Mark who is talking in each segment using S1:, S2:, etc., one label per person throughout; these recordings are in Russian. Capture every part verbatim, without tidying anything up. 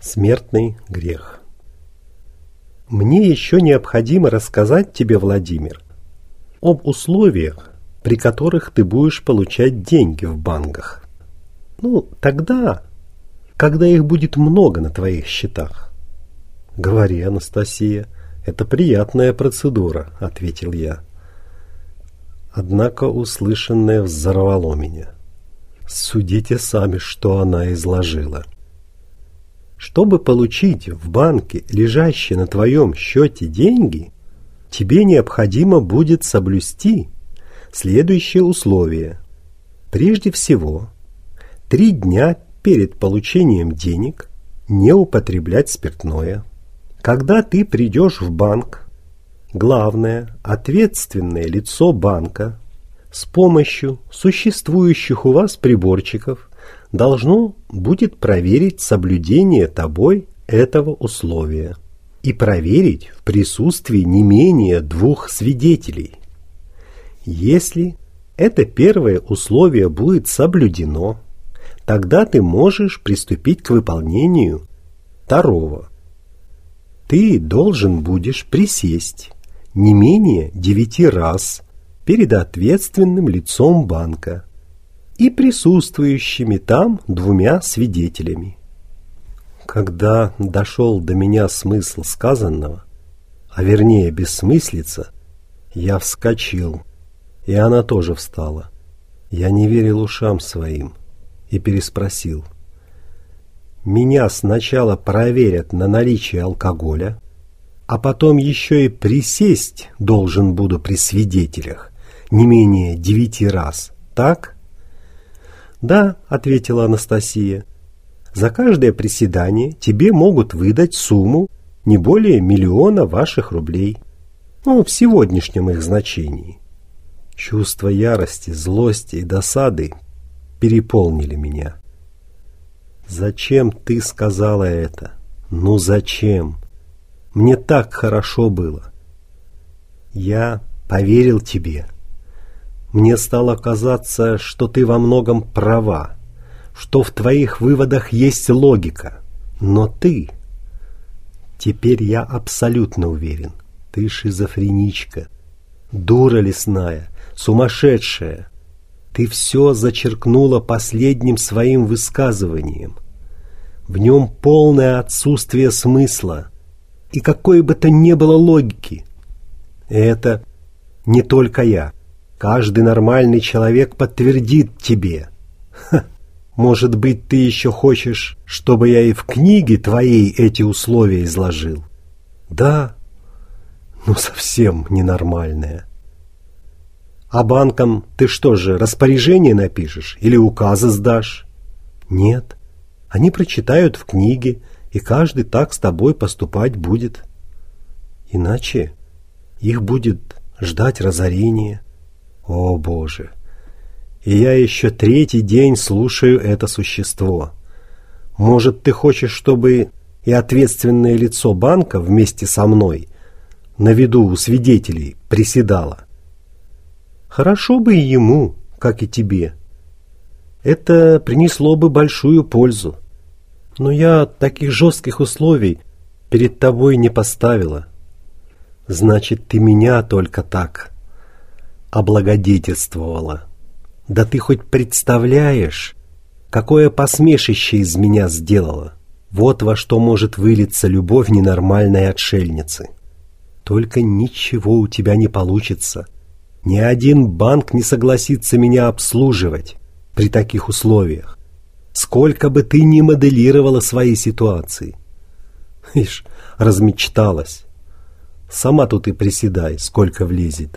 S1: Смертный грех. Мне еще необходимо рассказать тебе, Владимир, об условиях, при которых ты будешь получать деньги в банках. Ну, тогда, когда их будет много на твоих счетах. Говори, Анастасия, это приятная процедура, ответил я. Однако услышанное взорвало меня. Судите сами, что она изложила. Чтобы получить в банке лежащие на твоем счете деньги, тебе необходимо будет соблюсти следующие условия. Прежде всего, три дня перед получением денег не употреблять спиртное. Когда ты придешь в банк, главное, ответственное лицо банка с помощью существующих у вас приборчиков должно будет проверить соблюдение тобой этого условия и проверить в присутствии не менее двух свидетелей. Если это первое условие будет соблюдено, тогда ты можешь приступить к выполнению второго. Ты должен будешь присесть не менее девяти раз перед ответственным лицом банка и присутствующими там двумя свидетелями. Когда дошел до меня смысл сказанного, а вернее бессмыслица, я вскочил, и она тоже встала. Я не верил ушам своим и переспросил. Меня сначала проверят на наличие алкоголя, а потом еще и присесть должен буду при свидетелях не менее девяти раз, так? «Да», — ответила Анастасия, — «за каждое приседание тебе могут выдать сумму не более миллиона ваших рублей, ну, в сегодняшнем их значении». Чувства ярости, злости и досады переполнили меня. «Зачем ты сказала это? Ну зачем? Мне так хорошо было. Я поверил тебе. Мне стало казаться, что ты во многом права, что в твоих выводах есть логика. Но ты... Теперь я абсолютно уверен, ты шизофреничка, дура лесная, сумасшедшая. Ты все зачеркнула последним своим высказыванием. В нем полное отсутствие смысла и какой бы то ни было логики. Это не только я. Каждый нормальный человек подтвердит тебе. Ха, может быть, ты еще хочешь, чтобы я и в книге твоей эти условия изложил? Да, ну совсем ненормальная. А банкам ты что же, распоряжение напишешь или указы сдашь? Нет, они прочитают в книге, и каждый так с тобой поступать будет. Иначе их будет ждать разорение. О, Боже! И я еще третий день слушаю это существо. Может, ты хочешь, чтобы и ответственное лицо банка вместе со мной на виду у свидетелей приседало? Хорошо бы и ему, как и тебе. Это принесло бы большую пользу. Но я таких жестких условий перед тобой не поставила. Значит, ты меня только так облагодетельствовала. Да ты хоть представляешь, какое посмешище из меня сделала? Вот во что может вылиться любовь ненормальной отшельницы. Только ничего у тебя не получится. Ни один банк не согласится меня обслуживать при таких условиях. Сколько бы ты ни моделировала свои ситуации. Ишь, размечталась. Сама тут и приседай, сколько влезет.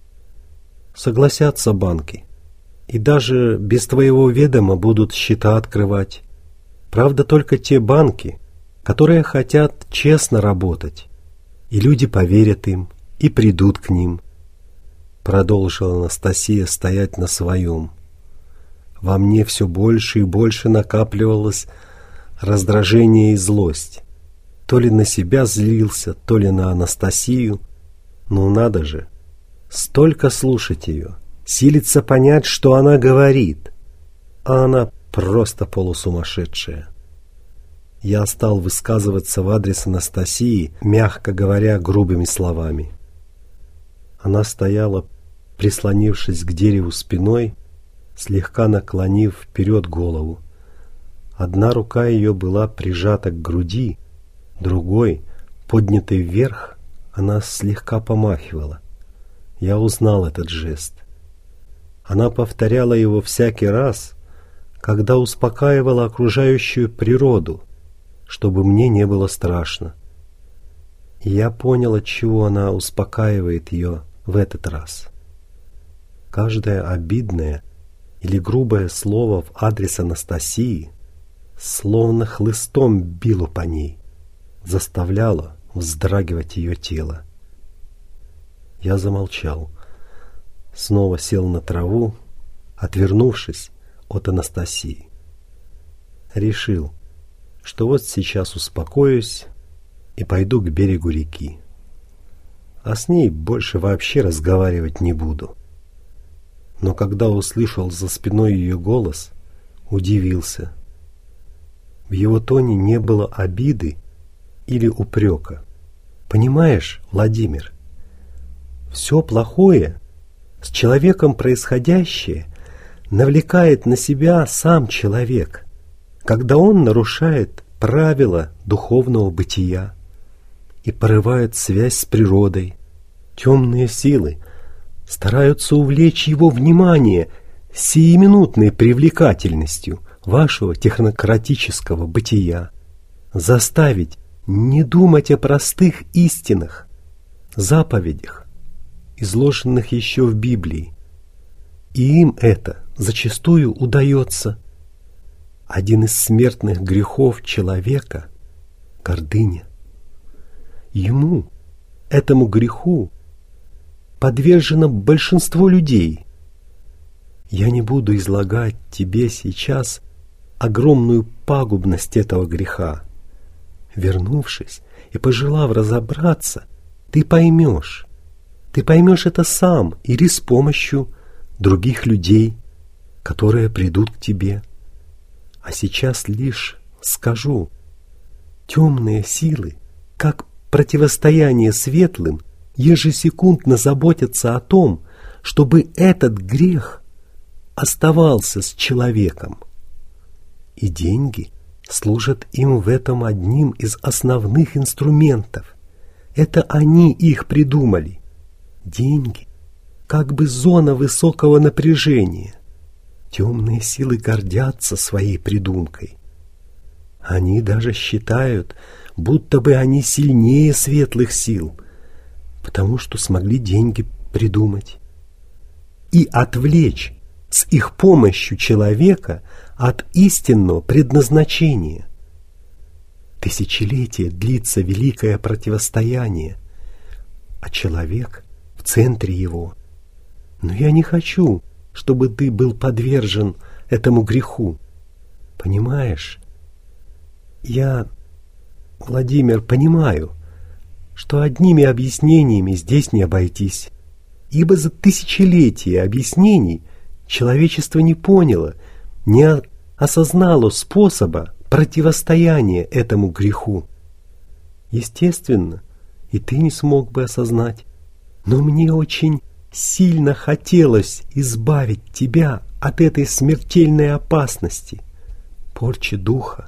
S1: Согласятся банки. И даже без твоего ведома будут счета открывать. Правда, только те банки, которые хотят честно работать. И люди поверят им и придут к ним. Продолжила Анастасия стоять на своем. Во мне все больше и больше накапливалось раздражение и злость. То ли на себя злился, то ли на Анастасию. Ну надо же, столько слушать ее, силиться понять, что она говорит. А она просто полусумасшедшая. я стал высказываться в адрес Анастасии, мягко говоря, грубыми словами. Она стояла, прислонившись к дереву спиной, слегка наклонив вперед голову. Одна рука ее была прижата к груди, другой, поднятой вверх, она слегка помахивала. Я узнал этот жест. Она повторяла его всякий раз, когда успокаивала окружающую природу, чтобы мне не было страшно. И я понял, отчего она успокаивает ее в этот раз. Каждое обидное или грубое слово в адрес Анастасии словно хлыстом било по ней, заставляло вздрагивать ее тело. Я замолчал, снова сел на траву, отвернувшись от Анастасии. Решил, что вот сейчас успокоюсь и пойду к берегу реки. А с ней больше вообще разговаривать не буду. Но когда услышал за спиной ее голос, удивился. В его тоне не было обиды или упрека. Понимаешь, Владимир, все плохое, с человеком происходящее, навлекает на себя сам человек, когда он нарушает правила духовного бытия и порывает связь с природой. Темные силы стараются увлечь его внимание сиюминутной привлекательностью вашего технократического бытия, заставить не думать о простых истинах, заповедях, изложенных еще в Библии. И им это зачастую удается. Один из смертных грехов человека – гордыня. Ему, этому греху, подвержено большинство людей. Я не буду излагать тебе сейчас огромную пагубность этого греха. Вернувшись и пожелав разобраться, ты поймешь. Ты поймешь это сам или с помощью других людей, которые придут к тебе. А сейчас лишь скажу, темные силы, как противостояние светлым, ежесекундно заботятся о том, чтобы этот грех оставался с человеком. И деньги служат им в этом одним из основных инструментов. Это они их придумали. Деньги – как бы зона высокого напряжения. Темные силы гордятся своей придумкой. Они даже считают, будто бы они сильнее светлых сил, потому что смогли деньги придумать. И отвлечь с их помощью человека от истинного предназначения. Тысячелетия длится великое противостояние, а человек в центре его. Но я не хочу, чтобы ты был подвержен этому греху. Понимаешь? Я, Владимир, понимаю, что одними объяснениями здесь не обойтись, ибо за тысячелетия объяснений человечество не поняло, не осознало способа противостояния этому греху. Естественно, и ты не смог бы осознать, но мне очень сильно хотелось избавить тебя от этой смертельной опасности, порчи духа.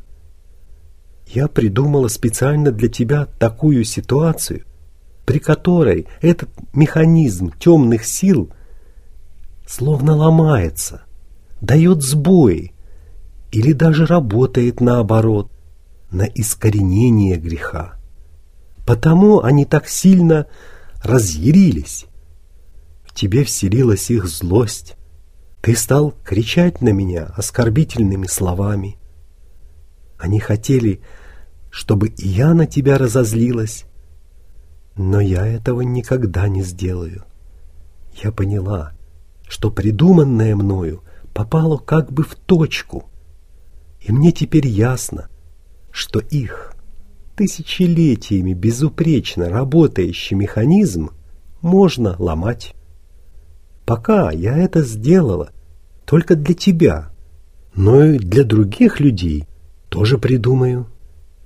S1: Я придумала специально для тебя такую ситуацию, при которой этот механизм темных сил словно ломается, дает сбои или даже работает наоборот, на искоренение греха. Потому они так сильно разъярились. В тебе вселилась их злость. Ты стал кричать на меня оскорбительными словами. Они хотели, чтобы и я на тебя разозлилась, но я этого никогда не сделаю. Я поняла, что придуманное мною попало как бы в точку, и мне теперь ясно, что их тысячелетиями безупречно работающий механизм можно ломать. Пока я это сделала только для тебя, но и для других людей тоже придумаю.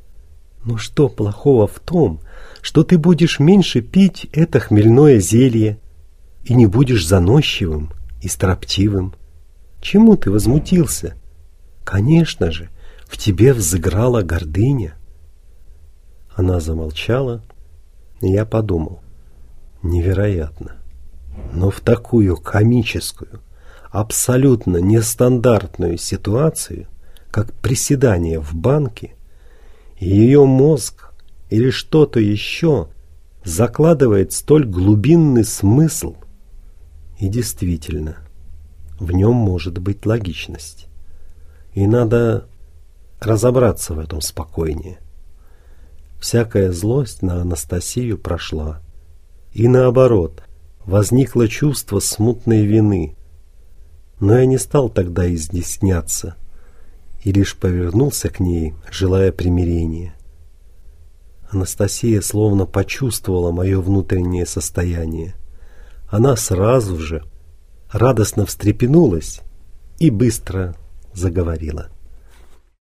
S1: Ну что плохого в том, что ты будешь меньше пить это хмельное зелье и не будешь заносчивым и строптивым? Чему ты возмутился? Конечно же, в тебе взыграла гордыня. Она замолчала, и я подумал: невероятно. Но в такую комическую, абсолютно нестандартную ситуацию, как приседание в банке, ее мозг или что-то еще закладывает столь глубинный смысл. И действительно, в нем может быть логичность. И надо разобраться в этом спокойнее. Всякая злость на Анастасию прошла. И наоборот, возникло чувство смутной вины. Но я не стал тогда изъясняться и лишь повернулся к ней, желая примирения. Анастасия словно почувствовала мое внутреннее состояние. Она сразу же радостно встрепенулась и быстро заговорила.